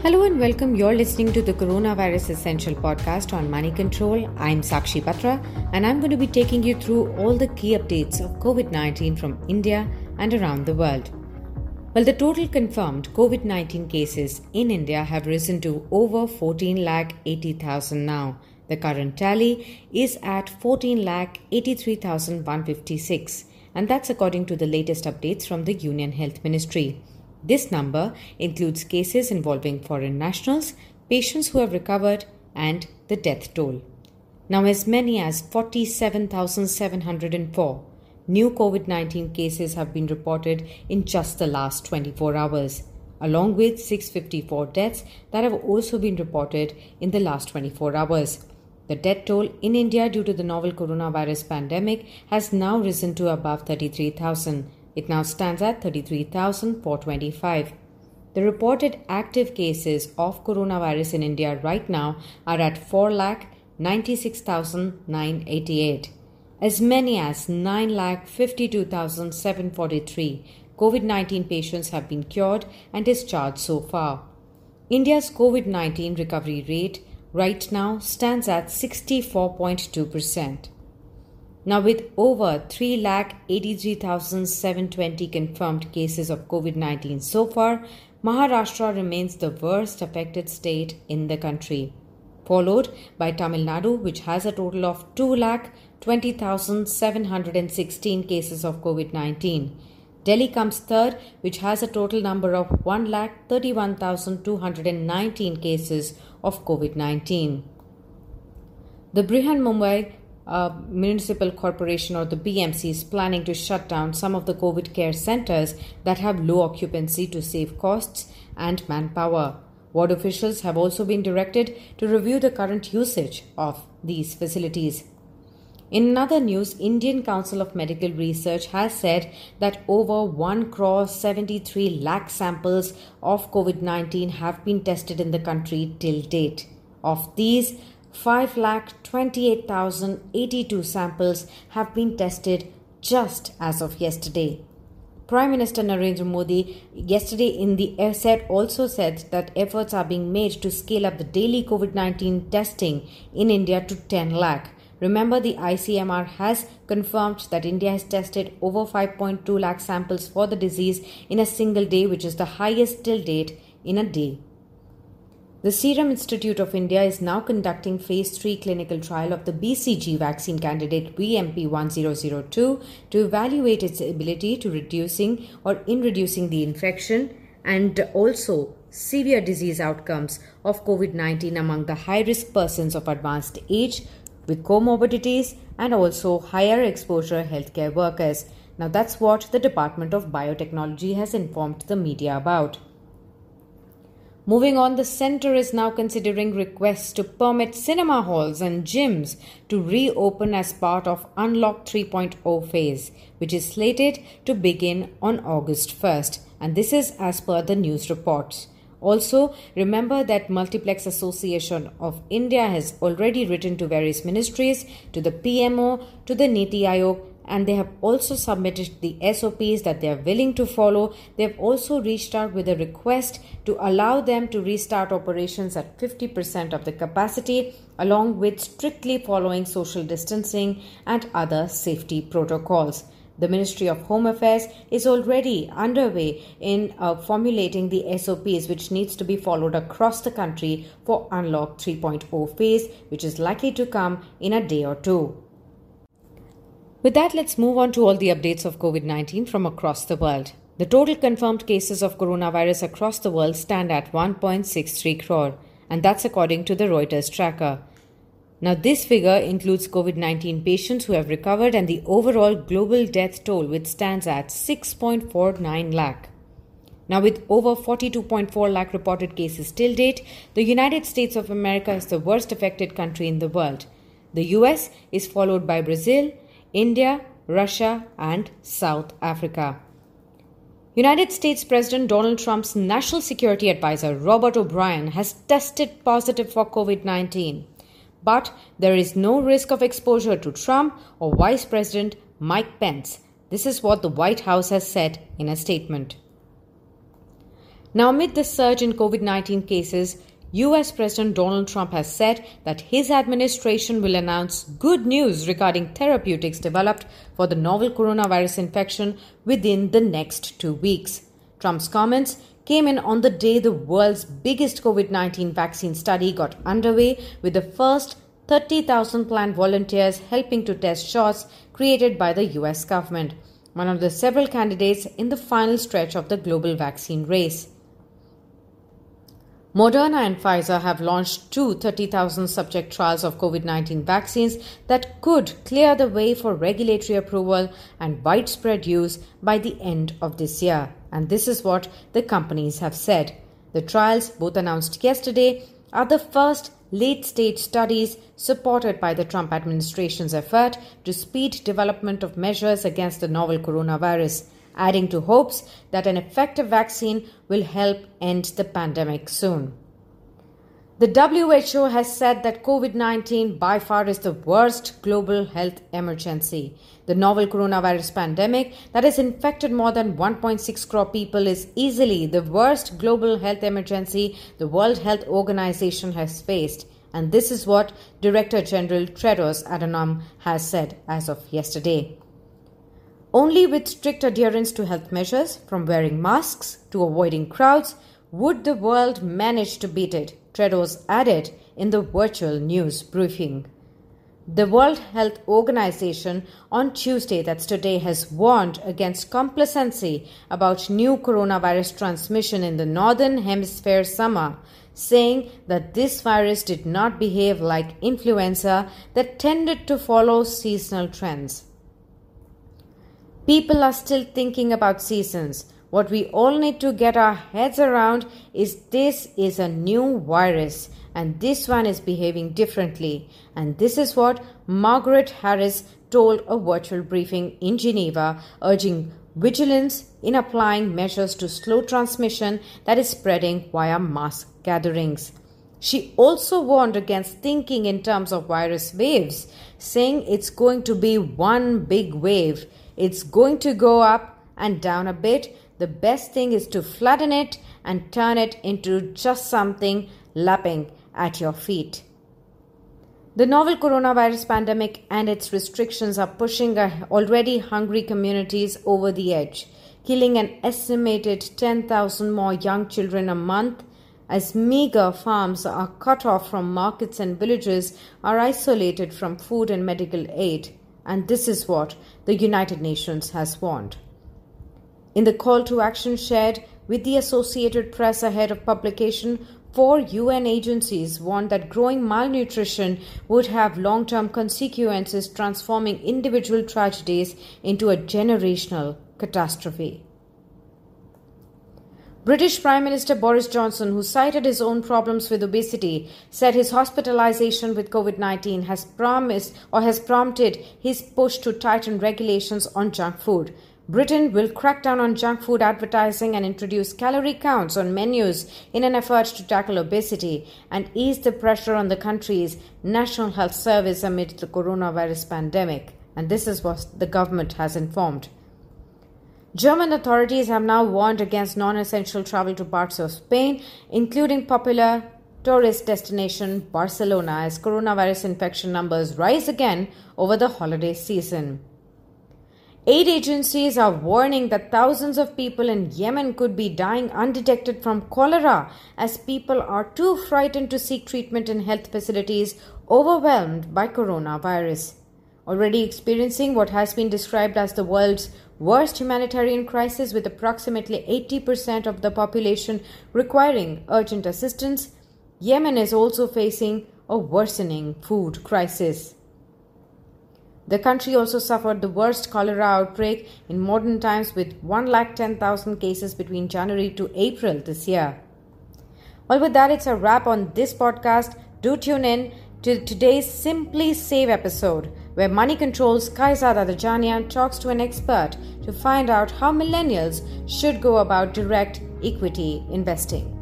Hello and welcome. You're listening to the Coronavirus Essential podcast on Money Control. I'm Sakshi Patra and I'm going to be taking you through all the key updates of COVID-19 from India and around the world. Well, the total confirmed COVID-19 cases in India have risen to over 14,80,000 now. The current tally is at 14,83,156, and that's according to the latest updates from the Union Health Ministry. This number includes cases involving foreign nationals, patients who have recovered, and the death toll. Now, as many as 47,704 new COVID-19 cases have been reported in just the last 24 hours, along with 654 deaths that have also been reported in the last 24 hours. The death toll in India due to the novel coronavirus pandemic has now risen to above 33,000. It now stands at 33,425. The reported active cases of coronavirus in India right now are at 4,96,988. As many as 9,52,743 COVID-19 patients have been cured and discharged so far. India's COVID-19 recovery rate right now stands at 64.2%. Now, with over 3,83,720 confirmed cases of COVID-19 so far, Maharashtra remains the worst affected state in the country, followed by Tamil Nadu, which has a total of 2,20,716 cases of COVID-19. Delhi comes third, which has a total number of 1,31,219 cases of COVID-19. The Brihanmumbai Municipal Corporation, or the BMC, is planning to shut down some of the COVID care centers that have low occupancy to save costs and manpower. Ward officials have also been directed to review the current usage of these facilities. In another news, Indian Council of Medical Research has said that over 1,73 lakh samples of COVID-19 have been tested in the country till date. Of these, 5,28,082 samples have been tested just as of yesterday. Prime Minister Narendra Modi yesterday in the airset also said that efforts are being made to scale up the daily COVID-19 testing in India to 10 lakh. Remember, the ICMR has confirmed that India has tested over 5.2 lakh samples for the disease in a single day, which is the highest till date in a day. The Serum Institute of India is now conducting phase 3 clinical trial of the BCG vaccine candidate VMP1002 to evaluate its ability to reducing the infection and also severe disease outcomes of COVID-19 among the high-risk persons of advanced age with comorbidities and also higher exposure healthcare workers. Now, that's what the Department of Biotechnology has informed the media about. Moving on, the centre is now considering requests to permit cinema halls and gyms to reopen as part of Unlock 3.0 phase, which is slated to begin on August 1st. And this is as per the news reports. Also, remember that Multiplex Association of India has already written to various ministries, to the PMO, to the Niti Aayog, and they have also submitted the SOPs that they are willing to follow. They have also reached out with a request to allow them to restart operations at 50% of the capacity, along with strictly following social distancing and other safety protocols. The Ministry of Home Affairs is already underway in formulating the SOPs which needs to be followed across the country for Unlock 3.0 phase, which is likely to come in a day or two. With that, let's move on to all the updates of COVID-19 from across the world. The total confirmed cases of coronavirus across the world stand at 1.63 crore, and that's according to the Reuters tracker. Now, this figure includes COVID-19 patients who have recovered and the overall global death toll, which stands at 6.49 lakh. Now, with over 42.4 lakh reported cases till date, the United States of America is the worst affected country in the world. The US is followed by Brazil, India, Russia, and South Africa. United States President Donald Trump's National Security Advisor Robert O'Brien has tested positive for COVID-19. But there is no risk of exposure to Trump or Vice President Mike Pence. This is what the White House has said in a statement. Now, amid the surge in COVID-19 cases, US President Donald Trump has said that his administration will announce good news regarding therapeutics developed for the novel coronavirus infection within the next 2 weeks. Trump's comments came in on the day the world's biggest COVID-19 vaccine study got underway, with the first 30,000 planned volunteers helping to test shots created by the US government, one of the several candidates in the final stretch of the global vaccine race. Moderna and Pfizer have launched two 30,000 subject trials of COVID-19 vaccines that could clear the way for regulatory approval and widespread use by the end of this year. And this is what the companies have said. The trials, both announced yesterday, are the first late-stage studies supported by the Trump administration's effort to speed development of measures against the novel coronavirus, adding to hopes that an effective vaccine will help end the pandemic soon. The WHO has said that COVID-19 by far is the worst global health emergency. The novel coronavirus pandemic that has infected more than 1.6 crore people is easily the worst global health emergency the World Health Organization has faced. And this is what Director General Tedros Adhanom has said as of yesterday. Only with strict adherence to health measures, from wearing masks to avoiding crowds, would the world manage to beat it, Tedros added in the virtual news briefing. The World Health Organization on Tuesday, that's today, has warned against complacency about new coronavirus transmission in the Northern Hemisphere summer, saying that this virus did not behave like influenza that tended to follow seasonal trends. People are still thinking about seasons. What we all need to get our heads around is this is a new virus and this one is behaving differently. And this is what Margaret Harris told a virtual briefing in Geneva, urging vigilance in applying measures to slow transmission that is spreading via mass gatherings. She also warned against thinking in terms of virus waves, saying it's going to be one big wave. It's going to go up and down a bit. The best thing is to flatten it and turn it into just something lapping at your feet. The novel coronavirus pandemic and its restrictions are pushing already hungry communities over the edge, killing an estimated 10,000 more young children a month, as meager farms are cut off from markets and villages are isolated from food and medical aid. And this is what the United Nations has warned. In the call to action shared with the Associated Press ahead of publication, 4 UN agencies warned that growing malnutrition would have long-term consequences, transforming individual tragedies into a generational catastrophe. British Prime Minister Boris Johnson, who cited his own problems with obesity, said his hospitalization with COVID-19 has prompted his push to tighten regulations on junk food. Britain will crack down on junk food advertising and introduce calorie counts on menus in an effort to tackle obesity and ease the pressure on the country's National Health Service amid the coronavirus pandemic. And this is what the government has informed. German authorities have now warned against non-essential travel to parts of Spain, including popular tourist destination Barcelona, as coronavirus infection numbers rise again over the holiday season. Aid agencies are warning that thousands of people in Yemen could be dying undetected from cholera, as people are too frightened to seek treatment in health facilities overwhelmed by coronavirus. Already experiencing what has been described as the world's worst humanitarian crisis, with approximately 80% of the population requiring urgent assistance, Yemen is also facing a worsening food crisis. The country also suffered the worst cholera outbreak in modern times, with 110,000 cases between January to April this year. Well, with that, it's a wrap on this podcast. Do tune in to today's Simply Save episode, where Money Control's Kaisa Dadajanian talks to an expert to find out how millennials should go about direct equity investing.